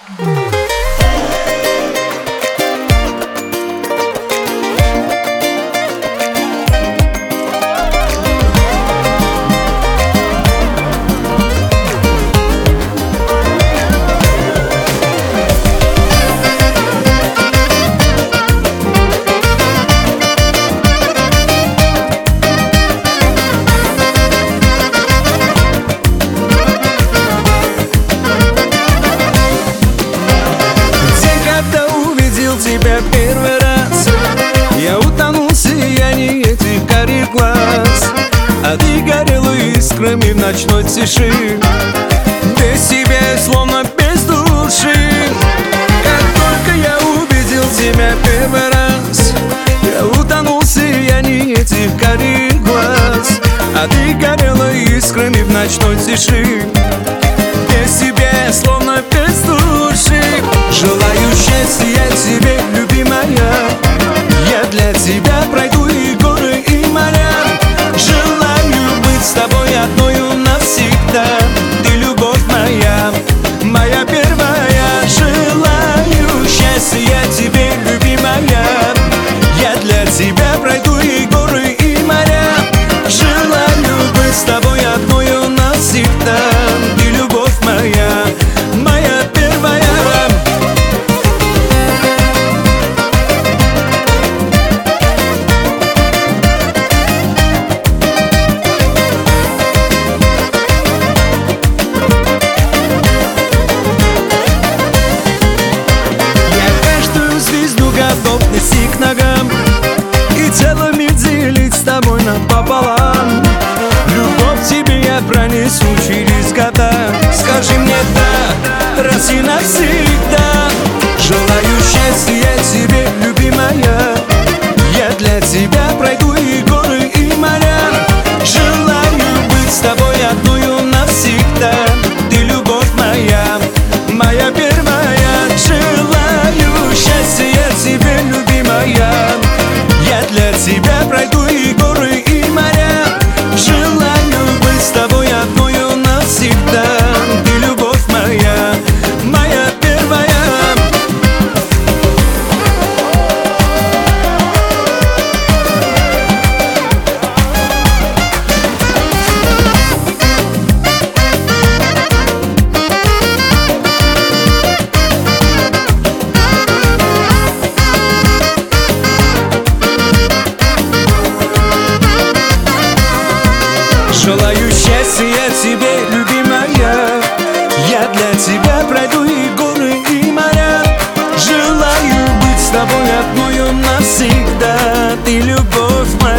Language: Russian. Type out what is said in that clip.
Тебя первый раз я утонул в сиянии этих карих глаз, а ты горела искрами в ночной тиши, без тебя словно без души. Как только я увидел тебя первый раз, я утонул в сиянии этих карих глаз, а ты горела искрами в ночной тиши, без тебя словно без души. Желаю счастья тебе, любимая, я для тебя пройду и горы, и моря. Желаю быть с тобой одною навсегда, ты любовь моя, моя первая. Желаю счастья тебе, любимая, я для тебя пройду и горы, и моря. Желаю быть с тобой одною навсегда, ты любовь моя, моя первая. Готов нести к ногам и целый мир делить с тобой напополам. Любовь тебе я пронесу через года. Скажи мне да, раз и навсегда. Желаю счастья тебе, любимая, я для тебя пройду и горы, и моря. Желаю быть с тобой одною навсегда, ты любовь моя, моя первая. Желаю счастья тебе, любимая, я для тебя пройду и горы, и моря. Желаю быть с тобой одною навсегда, ты любовь моя, моя первая. Желаю счастья тебе, любимая, я для тебя пройду и горы, и моря. Желаю быть с тобой одною навсегда, ты любовь моя.